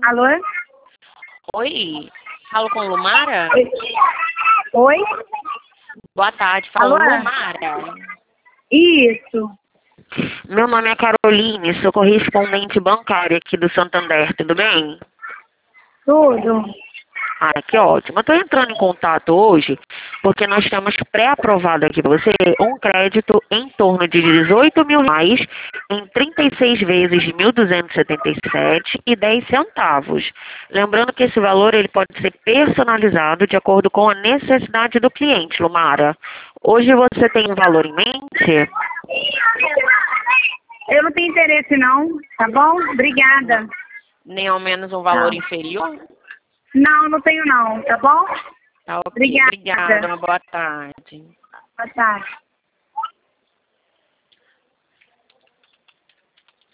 Alô? Oi, falo com Lumara? Oi? Boa tarde, falo Alô? Lumara. Isso. Meu nome é Caroline, sou correspondente bancária aqui do Santander, tudo bem? Tudo. Ah, que ótimo. Eu estou entrando em contato hoje porque nós temos pré-aprovado aqui para você um crédito em torno de R$ 18.000 em 36 vezes de 1.277,10. Lembrando que esse valor ele pode ser personalizado de acordo com a necessidade do cliente, Lumara. Hoje você tem um valor em mente? Eu não tenho interesse não, tá bom? Obrigada. Nem ao menos um valor Não. inferior? Não, não tenho não, tá bom? Tá ok. Obrigada. Obrigada, uma boa tarde. Boa tarde.